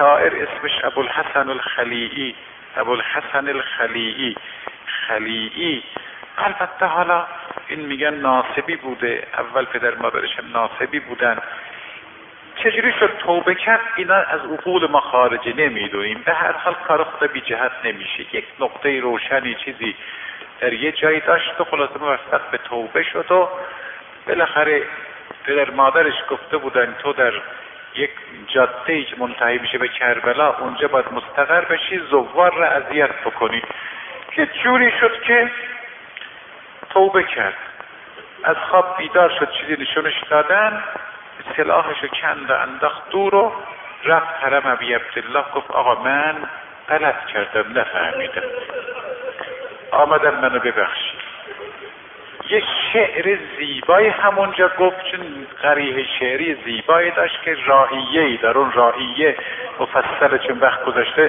شاعر اسمش ابوالحسن الخلیعی، ابوالحسن الخلیعی، خلیعی. البته حالا این میگن ناصبی بوده، اول پدر مادرش هم ناصبی بودن. چجوری شد توبه کرد اینا از عقول ما خارجه، نمیدونیم. به هر حال کار خدا بی جهت نمیشه. یک نقطه روشنی چیزی در یه جایی داشت و خلاصه موفق به توبه شد و بالاخره پدر مادرش گفته بودن تو در یک جاده که منتهی میشه به کربلا اونجا باید مستقر بشی، زوار را اذیت بکنی. که جوری شد که توبه کرد، از خواب بیدار شد، چیزی نشونش دادن، سلاحشو کند و انداخت دور و رفت حرم ابی عبدالله. گفت آقا من غلط کردم، نفهمیدم، آمدم منو ببخشید. یه شعر زیبایی همونجا گفت، چون قریح شعری زیبایی داشت که رائیه‌ای در اون رائیه مفصله، چون وقت گذاشته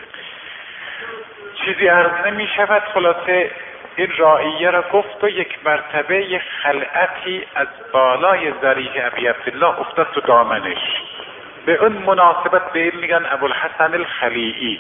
چیزی عرض نمی شود. خلاصه این رائیه را گفت و یک مرتبه یک خلعتی از بالای ذریح ابی عبدالله افتاد تو دامنش. به اون مناسبت به این میگن ابوالحسن الخلیعی.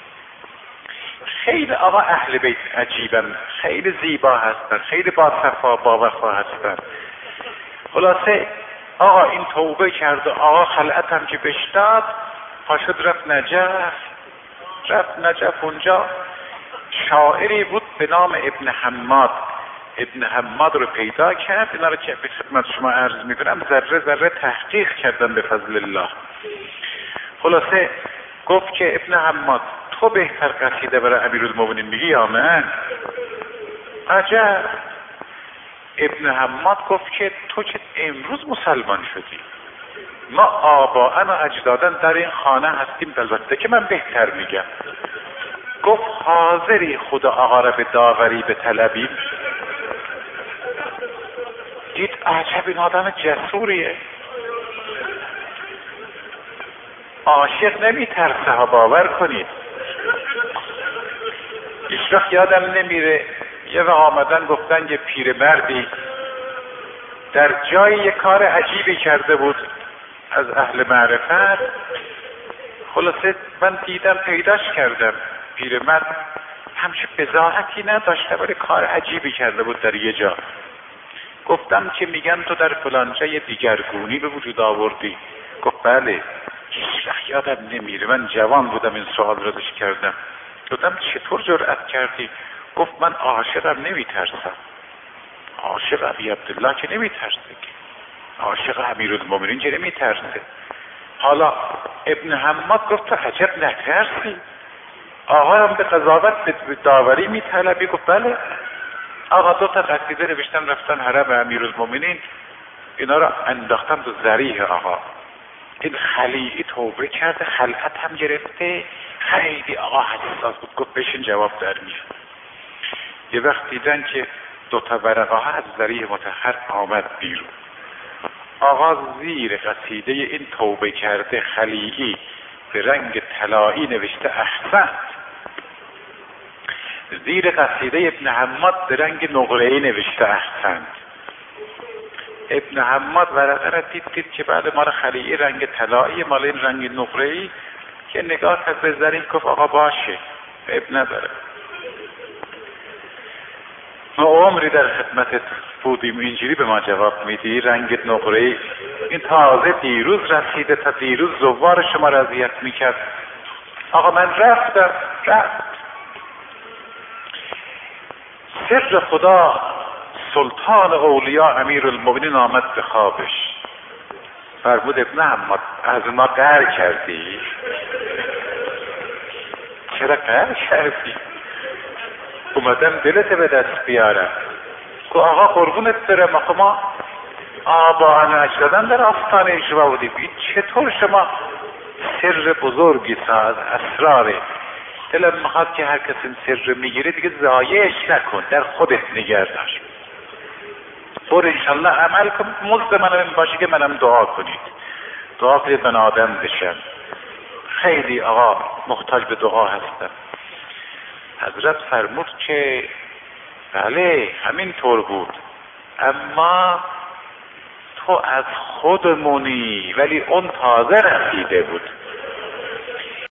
خیلی آقا اهل بیت عجیبن، خیلی زیبا هستن، خیلی با صفا با وفا هستن. خلاصه آقا این توبه کرد و آقا خلعت هم که بشتاد پاشد رفت نجف. رفت نجف، اونجا شاعری بود به نام ابن حماد. ابن حماد رو پیدا کرد. اینا رو که به خدمت شما عرض میکنم ذره ذره تحقیق کردم به فضل الله. خلاصه گفت که ابن حماد تو بهتر قصیده برای امیرالمومنین میگی یا من؟ عجب. ابن حماد گفت که تو که امروز مسلمان شدی، ما آباءن و اجدادن در این خانه هستیم، البته که من بهتر میگم. گفت حاضری خدا آقا را به داوری به طلبیم؟ دید عجب این آدم جسوریه، عاشق نمیترسه ها، باور کنید. هیچ وقت یادم نمیره یه وقت آمدن گفتن یه پیرمردی در جای یه کار عجیبی کرده بود از اهل معرفت. خلاصه من دیدم پیداش کردم، پیرمرد همچه بضاعتی نداشته ولی کار عجیبی کرده بود در یه جا. گفتم که میگن تو در فلان جا یه دیگرگونی به وجود آوردی. گفت بله. هیچ وقت یادم نمیره، من جوان بودم این سوال رو ازش کردم. گفتم چطور جرأت کردی؟ گفت من عاشقم نمیترسم. عاشق ابی عبدالله که نمیترسه، که عاشق امیرالمومنین که نمیترسه. حالا ابن حماد گفت تو عجب نترسی، آقا هم به قضاوت به داوری میطلبی؟ گفت بله. آقا 2 تا قصیده نوشتن رفتن حرم امیرالمومنین، اینا را انداختن تو ذریح آقا. این خلیعی توبه کرده، خلعت هم گرفته، خیلی آقا حساس بود. گفت بشین جواب در میاد. یه وقت دیدن که 2 تا ورقه ها از ذریح مطهر آمد بیرون. آقا زیر قصیده این توبه کرده خلیعی به رنگ طلایی نوشته احسنت، زیر قصیده ابن حماد به رنگ نقره‌ای نوشته احسنت. ابن حماد ورقه را دید که بعد مال خلیعی رنگ طلایی، مال این رنگ نقره‌ای، که نگاه کرد به ذریح گفت آقا باشه عیب نداره، ما عمری در خدمتت بودیم اینجوری به ما جواب میدی رنگ نقره‌ای؟ این تازه دیروز رسیده، تا دیروز زوار شما را اذیت میکرد. آقا من رفت. سر خدا سلطان اولیاء امیرالمومنین آمد به خوابش، فرمود ابن حماد از ما قهر کردی؟ چرا قهر کردی؟ اومدم دلت به دست بیارم. که آقا قربونت برم، آقا ما آباءن و اجدادن در آستانه شما بودیم، چطور شما سر بزرگی از اسراره دلم میخواد که هر کسی این سر میگیره دیگه ضایعش نکن، در خودت نگه دار. برو انشالله عمل کن، مزد منم این باشه که منم دعا کنید، دعا کنید من آدم بشم. خیلی آقا محتاج به دعا هستم. حضرت فرمود که بله همین طور بود، اما تو از خودمونی ولی اون تازه رسیده بود.